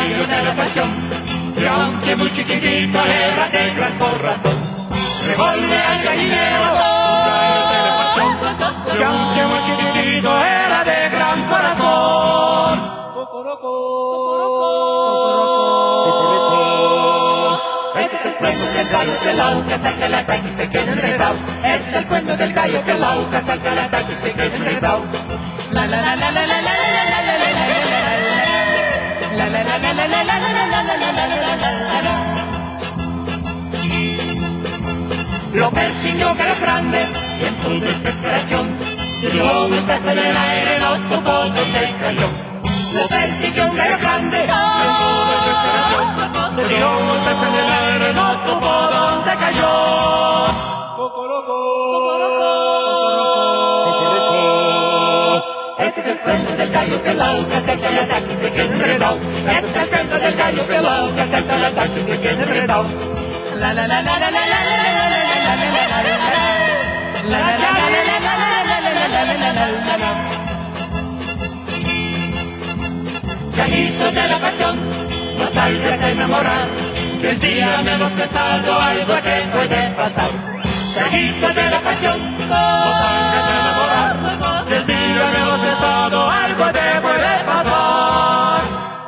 gallo de la pasión, y aunque muy chiquitito era de gran corazón. Revolve al gallinero, un gallo de la pasión, y aunque muy chiquitito era de gran corazón. Ese es el cuento del gallo pelao que salta al ataque y se queda enredado. Ese es el cuento del gallo pelao que salta al ataque y se queda enredado. La la la la la la la la la la la la. Lo persiguió Gallo Grande y en su desesperación se dio vueltas en el aire, no supo dónde cayó. Lo persiguió un gallo grande y en su desesperación se dio vueltas en el aire, no supo dónde cayó. Ese es el cuento del gallo pelao que salta al ataque y se queda enredado. Ese es el cuento del gallo pelao que salta al ataque y se queda enredado. La la la la la la la la la la. Gallito de la pasión, no salgas a enamorar, que el día menos pensado algo te puede pasar. Gallito de la pasión, no salgas a enamorar, que el día menos pensado algo te puede pasar.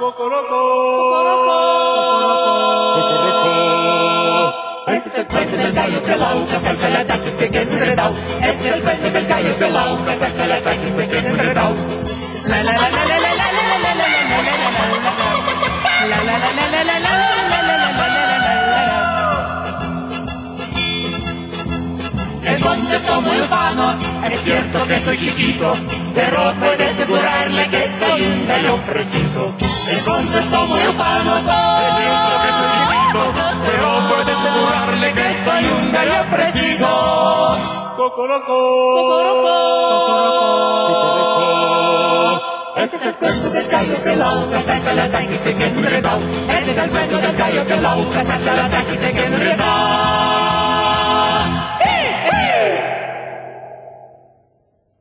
Ese es el cuento del gallo pelao que salta al ataque y se queda enredado. Ese es el cuento del gallo pelao que salta al ataque y se queda enredado. La la la la la la la la la la la la la. El contestó muy ufano, es cierto que soy chiquito, pero puede asegurarle que soy un gallo fresito. El contestó muy ufano, es cierto que soy chiquito, pero puede asegurarle que soy un gallo fresito. Ese es el cuento del gallo pelao que salta al ataque y se queda enredado. Ese es el cuento del gallo pelao que salta al ataque y se queda enredado.